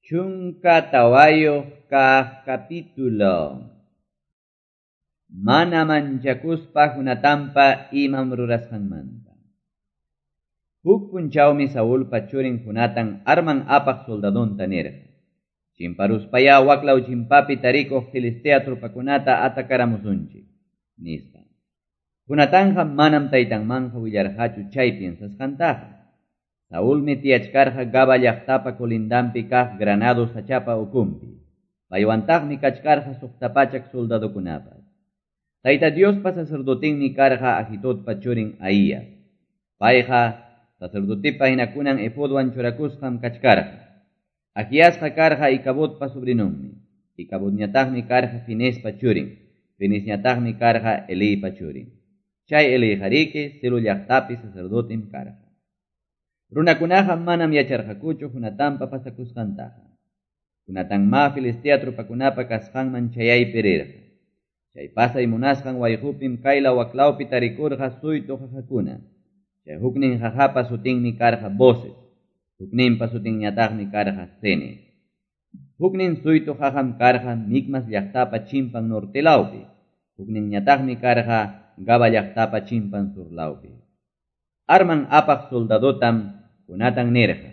Chunka tawayo ka capítulo. Mana manchakuspa hunatampa imam rurasqanmanta. Huk punchawmi Saulpa churin hunatan arman apaq soldadonta nirqa. Chimparuspaya waklaw chimpapi tarikuq Filistea trupakunata atakaramusunchik, nisqa. Hunatanja manam taytanmanja willarqachu chay piensasqantaqa. Saulmi tiyachkarqa Gaba llaqtapa kolindampi kaq Granado sachapa ukumpi. Paywantaqmi kachkarqa suqtapachak soldadokunapas. Tayta Diospa sacerdotinmi karqa Ahitodpa churin Ahías. Payqa sacerdotipa hinakunan efodwan churakusqam kachkarqa. Ahíasqa karqa Icabodpa sobrinunmi. Icabodñataqmi karqa Finespa churin. Finesñataqmi karqa Elipa churin. Chay Eliharique Silo llaqtapi sacerdotim karqa. Runakunaqa manam yacharqakuchu hunatanpa pasakusqantaqa. Hunatanma Filistea trupakunapa kasqanman chayaypi rirqa. Chay pasay munasqan wayqupim kayla waklawpi tarikurqa suytu qaqakuna. Chay huknin qaqapa sutinmi karqa Boses. Hukninpa sutinñataqmi karqa Cenes. Huknin suytu qaqam karqa Micmas llaqtapa chimpan nortelawpi. Hukninñataqmi karqa Gaba llaqtapa chimpan surlawpi. Arman apaq soldadotam hunatan nirqa.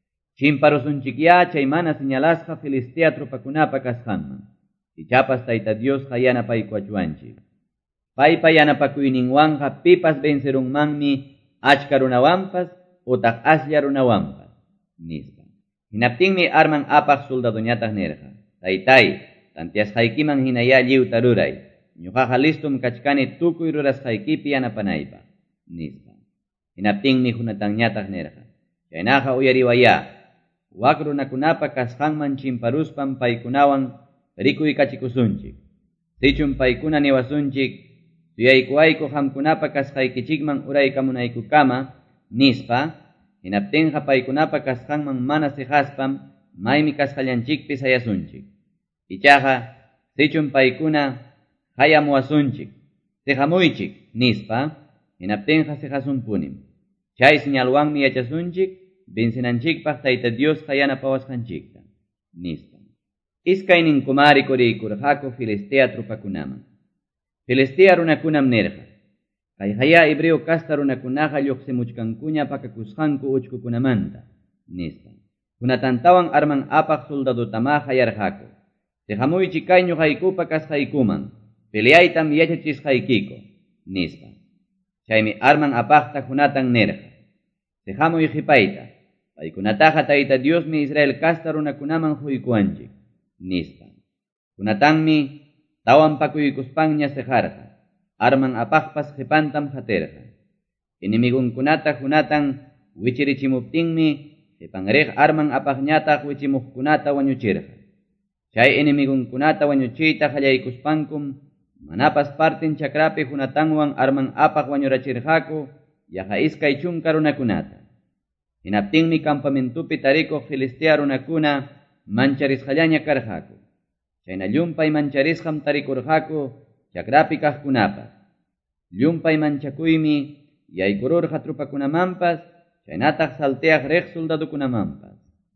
Chimparusunchikya chay mana señalasqa Filistea trupakunapa kasqanman. Ichapas tayta Diosqa yanapaykuachwanchik. Paypa yanapakuyninwanqa pipas vencerunmanmi achka runawanpas utaq aslla runawanpas, nisqa. Hinaptinmi arman apaq soldadoñataq nirqa. Taytay, tantiasqaykiman hinaya lliwta ruray. Ñuqaqa listum kachkani tukuy rurasqaykipi yanapanaypaq, nisqa. Hinaptinmi hunatanñataq nirqa. Chaynaqa uyariwaya. Wak runakunapa kasqanman chimparuspam paykunawan rikuykachikusunchik. Sichun paykuna niwasunchik, suyaykuwayku qamkunapa kasqaykichikman uraykamunaykukama, nispa, hinaptinqa paykunapa kasqanman mana siqaspam maymi kasqallanchikpi sayasunchik. Ichaqa, sichun paykuna hayamuwasunchik, siqamuychik, nispa, hinaptinqa siqasunpunim. Chay señalwanmi yachasunchik, vencinanchikpaq tayta Diosqa yanapawasqanchikta, nispa. Iskayninkumari kuriykurqaku Filistea trupakunaman. Filistea runakunam nirqa. Kay haya hebreo kasta runakunaqa lluqsimuchkankuña pakakusqanku uchkukunamanta, nispa. Hunatantawan arman apaq soldadotama hayarqaku. Siqamuychik kay ñuqaykupa kasqaykuman, peleaytam yachachisqaykiku, nispa. Chaymi arman apaqta hunatan nirqa. Siqamuy qhipayta, paykunataqa tayta Diosmi Israel kasta runakunaman huykuanchik, nispa. Hunatanmi tawan pakuykuspanña siqarqa, arman apaqpas qhipantam hatirqa. Inimigunkunata hunatan wichirichimuptinmi qipanriq arman apaqñataq wichimuqkunata wañuchirqa. Chay inimigunkunata wañuchiyta qallaykuspankum manapas partin chakrapi hunatanwan arman apaq wañurachirqaku yaqa iskay chunka runakunata. Hinaptinmi campamentupi tarikuq Filistea runakuna mancharisqallaña karqaku. Chayna llumpay mancharisqam tarikurqaku chakrapi kaqkunapas. Llumpay manchakuymi yaykururqa trupakunamanpas, chaynataq salteaq riq soldadukunamanpas.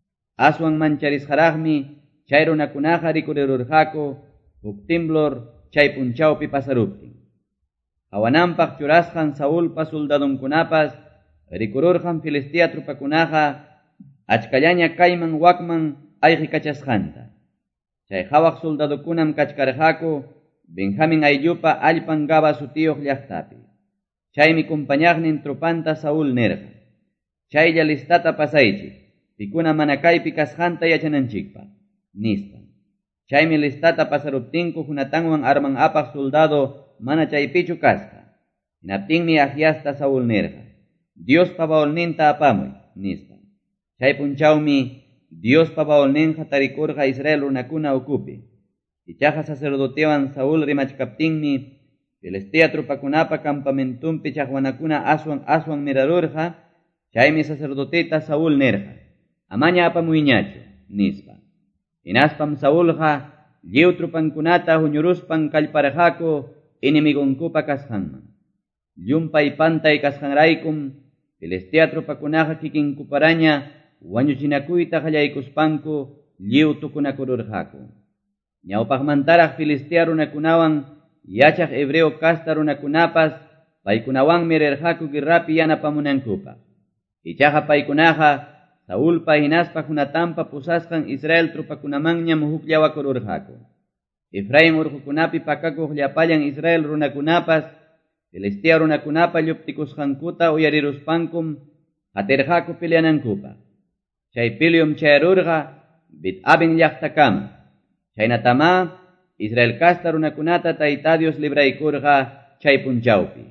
Aswan mancharisqaraqmi chay runakunaqa rikurirurqaku huk timblor chay punchawpi pasaruptin. Hawananpaq churasqan Saulpa soldadunkunapas rikururqan Filistea trupakunaqa achkallaña kayman wakman ayqikachasqanta. Chay hawaq soldadukunam kachkarqaku Benjamin ayllupa allpan Gaba sutiyuq llaqtapi. Chaymi kumpañaqnin trupanta Saul nirqa. Chaylla listata pasaychik, pikuna mana kaypi kasqanta yachananchikpaq, nispa. Chaymi listata pasaruptinku hunatanwan arman apaq soldado mana chaypichu kasqa. Hinaptinmi Ahíasta Saul nirqa. Diospa bawalninta apamuy, nispa. Chay punchawmi Diospa bawalninqa tarikurqa Israel runakuna ukupi. Ichaqa sacerdotewan Saul rimachkaptinmi Filistea trupakunapa campamentumpi chaqwanakuna aswan mirarurqa. Chaymi sacerdoteta Saul nirqa. Amaña apamuyñachu, nispa. Hinaspam Saulqa lliw trupankunata huñuruspan kallparqaku inimigunkupa kasqanman. Llumpay pantay kasqanraykum Filistea trupakunaqa kikinkuparaña wañuchinakuyta qallaykuspanku lliw tukunakururqaku. Ñawpaqmantaraq Filistea runakunawan yachaq hebreo kasta runakunapas paykunawanmi rirqaku guerrapi yanapamunankupaq. Ichaqa paykunaqa Saulpa hinaspa Jonatanpa pusasqan Israel trupakunamanñam hukllawakururqaku. Efraim urqukunapi pakakuq llapallan Israel runakunapas Filistea runakunapa lluptikusqankuta uyariruspankum qatirqaku peleanankupaq. Chay peleum chayarurqa Bet-aven llaqtakama. Chaynatama Israel kasta runakunata Tayta Dios libraykurqa chay punchawpi.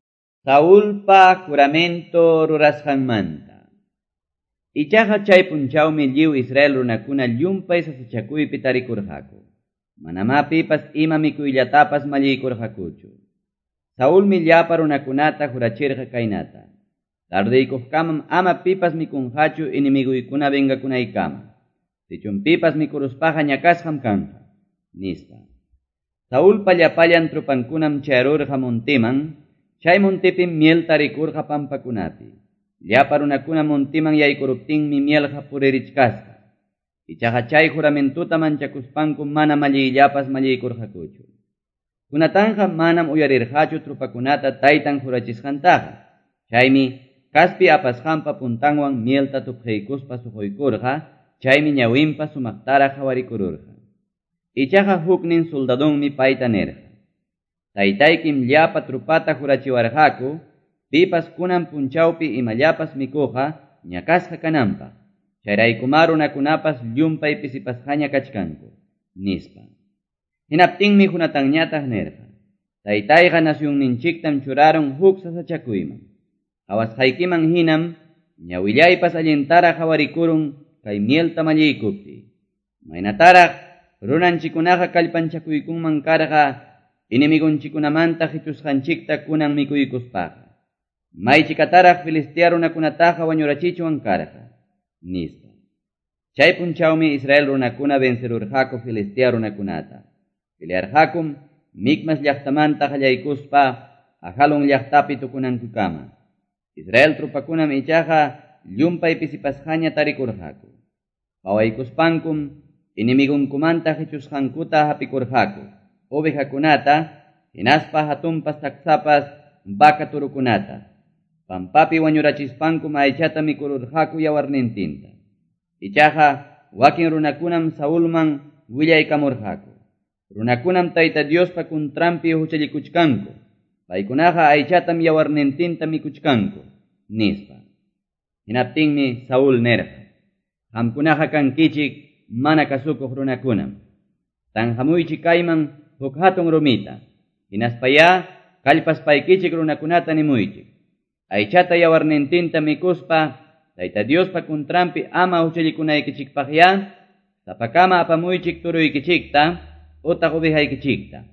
Saulpa juramento rurasqanmanta. Ichaqa chay punchawmi lliw Israel runakuna llumpay sasachakuypi tarikurqaku. Manama pipas ima mikuyllatapas malliykurqakuchu. Saulmi llapa runakunata jurachirqa kaynata. Tardiykuqkamam ama pipas mikunqachu inimiguykuna vengakunaykama. Sichun pipas mikuruspaqa ñakasqam kanqa, nispa. Saulpa llapallan trupankunam chayarurqa montiman, chay montipim miel tarikurqa pampakunapi. Llapa runakuna montiman yaykuruptinmi mielqa puririchkasqa. Ichaqa chay juramentuta manchakuspankum mana malliyllapas malliykurqakuchu. Jonatanqa manam uyarirqachu trupakunata taytan jurachisqantaqa. Chaymi kaspi apasqanpa puntanwan mielta tupqaykuspa suquykurqa, chaymi ñawinpa sumaqtaraq hawarikururqa. Ichaqa huknin soldadunmi payta nirqa. Taytaykim llapa trupata jurachiwarqaku, pipas kunan punchawpi imallapas mikuqa ñakasqa kananpaq. Chayraykumá runakunapas llumpay pisipasqaña kachkanku, nispa. Hinaptinmi Jonatanñataq nirqa. Taytayqa nasyunninchiktam churarun huk sasachakuyman. Hawasqaykiman hinam ñawillaypas allintaraq hawarikurun kay mielta malliykupti. Maynataraq runanchikunaqa kallpanchakuykunman karqa inimigunchikunamanta hichusqanchikta kunan mikuykuspaqa. Maychikataraq Filistea runakunataqa wañurachichwan karqa, nispa. Chay punchawmi Israel runakuna vencerurqaku Filistea runakunata. Pelearqakum Mikmas llaqtamanta qallaykuspa ajalun llaqtapi tukunankukama. Israel trupakunam ichaqa llumpay pisipasqaña tarikurqaku. Pawaykuspankum inimigunkumanta hichusqankuta hapikurqaku. Ovejakunata, hinaspa hatunpas taksapas vaca turukunata. Pampapi wañurachispankum aychata mikururqaku yawarnintinta. Ichaqa wakin runakunam Saulman willaykamurqaku. Runakunam Tayta Diospa kuntrampi huchallikuchkanku. Paykunaqa aychatam yawarnintinta mikuchkanku, nispa. Hinaptinmi Saul nirqa. Qamkunaqa kankichik mana kasukuq runakunam. Tanhamuychik kayman huk hatun rumita. Hinaspaya kallpaspaykichik runakunata nimuychik. Aychata yawarnintinta mikuspa Tayta Diospa kuntrampi ama huchallikunaykichikpaqya sapakama apamuychik turuykichikta utaq ovejaykichikta.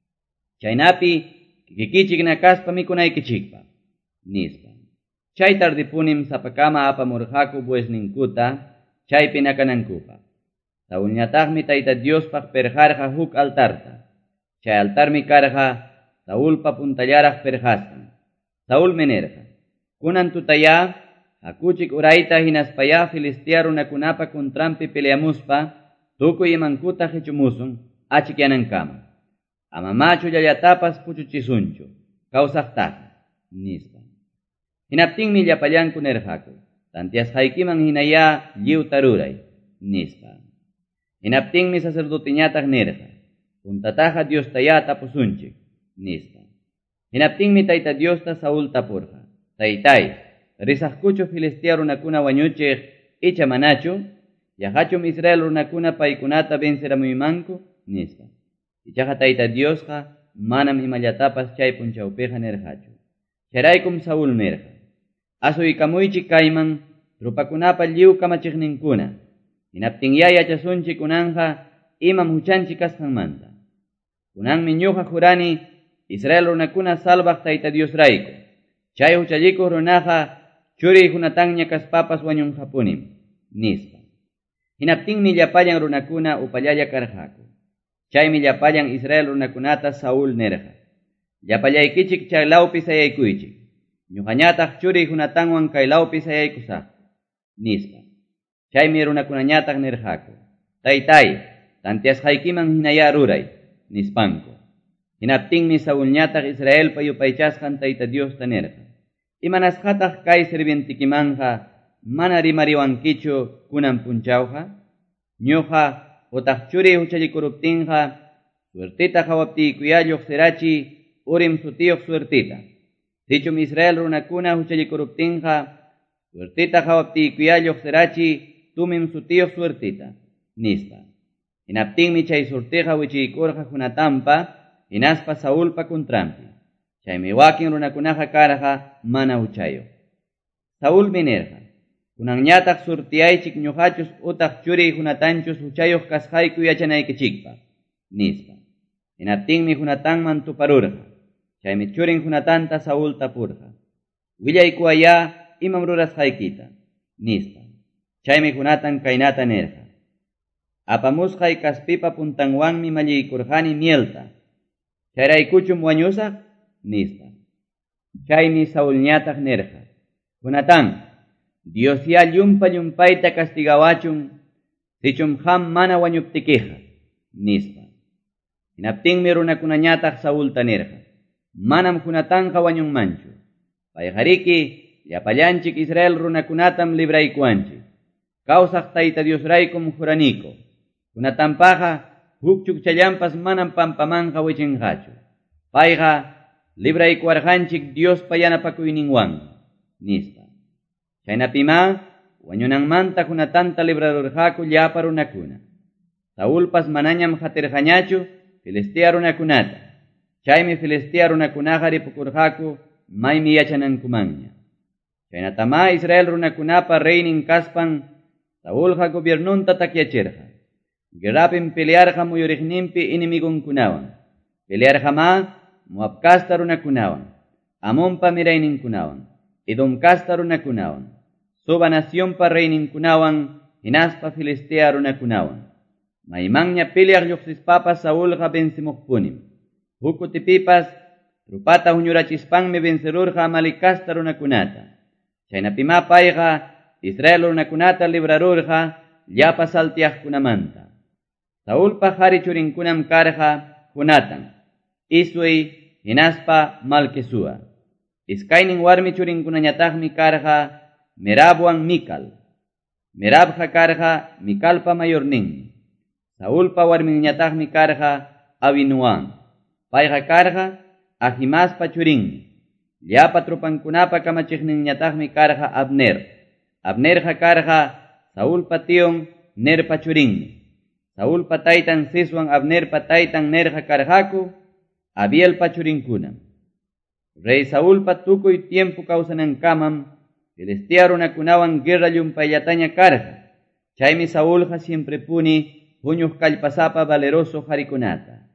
Chaynapi kikikichik nakaspa mikunaykichikpa, nispa. Chay tardipunim sapakama apamurqaku buesninkuta chaypi nakanankupaq. Saulñataqmi Tayta Diospaq perjarqa huk altarta. Chay altarmi karqa Saulpa puntallaraq perjasqan. Saulmi nirqa. Kunan tutaya hakuchik urayta hinaspaya Filistea runakunapa kuntrampi peleamuspa tukuy imankuta hichumusun achikyanankama. Ama machu llallatapas puchuchisunchu, kawsaqtaqa, nispa. Hinaptinmi llapallanku nirqaku. Tantiasqaykiman hinaya lliw taruray, nispa. Hinaptinmi sacerdotiñataq nirqa. Puntataqa Diostaya tapusunchik, nispa. Hinaptinmi Tayta Diosta Saul tapurqa. Taytay, risaqkuchu Filistea runakuna wañuchiq icha manachu, yaqachum Israel runakuna paykunata venceramuymanku, nispa. Ichaqa Tayta Diosqa manam imallatapas chay punchawpiqa nirqachu. Chayraykum Saul nirqa. Asuykamuychik kayman trupakunapa lliw kamachiqninkuna. Hinaptinya yachasunchik kunanqa imam huchanchik kasqanmanta. Kunanmi ñuqa jurani Israel runakuna salvaq Tayta Diosrayku. Chay huchallikuq runaqa churi Jonatanña kaspapas wañunqapunim, nispa. Hinaptinmi llapallan runakuna upallalla karqaku. Chaymi llapallan Israel runakunata Saul nirqa. Llapallaykichik chay lawpi sayaykuychik. Ñuqañataq churi Jonatanwan kay lawpi sayaykusaq, nispa. Chaymi runakunañataq nirqaku. Taytay, tantiasqaykiman hinaya ruray, nispanku. Hinaptinmi Saulñataq Israelpa yupaychasqan Tayta Dios tanerqa. Imanasqataq kay sirvientikimanja mana rimariwankichu kunan punchawqa? Ñuqa utaq churi huchallikuruptinqa suertita hawaptiykuyalluq sirachi urim sutiyuq suertita. Sichum Israel runakuna huchallikuruptinqa suertita hawaptiykuyalluq sirachi tumim sutiyuq suertita, nispa. Hinaptinmi chay surtiqa wichiykurqa Jonatanpa, hinaspa Saulpa kuntrampi. Chaymi wakin runakunaqa karqa mana huchayuq. Saulmi nirqa, kunanñataq surtiyaychik ñuqachus utaq churi Jonatanchus huchayuq kasqayku yachanaykichikpaq, nispa. Hinaptinmi Jonatanman tuparurqa. Chaymi churin Jonatanta Saul tapurqa. Willaykuwaya imam rurasqaykita, nispa. Chaymi Jonatan kaynata nirqa. Apamusqay kaspipa puntanwanmi malliykurqani mielta. Chayraykuchum wañusaq, nispa. Chaymi Saulñataq nirqa. Jonatan, Dios ya llumpayta castigawachun, sichum qam mana wañuptikiqa, nispa. Hinaptinmi runakunañataq Saulta nirqa. Manam Jonatanqa wañunmanchu. Payqariki llapallanchik Israel runakunatam libraykuanchik. Kawsaq Tayta Diosraykum juraniko. Jonatanpaqa huk chukchallampas manam pampamanqa wichinqachu. Payqa libraykuwarqanchik Diospa yanapakuyninwan, nispa. Chaynapima wañunanmanta Jonatanta librarurqaku llapa runakuna. Saulpas manañam hatirqañachu Filistea runakunata. Chaymi Filistea runakunaqa ripukurqaku maymi yachanankumanña. Chaynatama Israel runakunapa reynin kaspan Saulqa gobiernunta takyachirqa. Guerrapim pelearqa muyuriqninpi inimigunkunawan. Pelearqama Moab kasta runakunawan, Amonpa mirayninkunawan, Edom kasta runakunawan, Suba nacionpa reyninkunawan, hinaspa Filistea runakunawan. Maymanña peleaq lluqsispapas Saulqa vencimuqpunim. Hukutipipas trupata huñurachispanmi vencerurqa Amalek kasta runakunata. Chaynapima payqa Israel runakunata librarurqa llapa saltiaqkunamanta. Saulpa qhari churinkunam karqa Jonatan, Isui, hinaspa Malquesua. Iskaynin warmi churinkunañataqmi karqa Merabwan Mikal. Merabqa karqa Mikalpa mayorninmi. Saulpa warminñataqmi karqa Abinuam. Payqa karqa Ahimaaspa churinmi. Llapa trupankunapa kamachiqninñataqmi karqa Abner. Abnerqa karqa Saulpa tiyon Nerpa churinmi. Saulpa taytan Siswan Abnerpa taytan Nerqa karqaku Abielpa churinkunam. Rey Saulpa tukuy tiempo kawsanankamam Filistea runakunawan guerra llumpayllataña karqa. Chaymi Saulqa siempre puni puñuq kallpasapa valeroso qharikunata.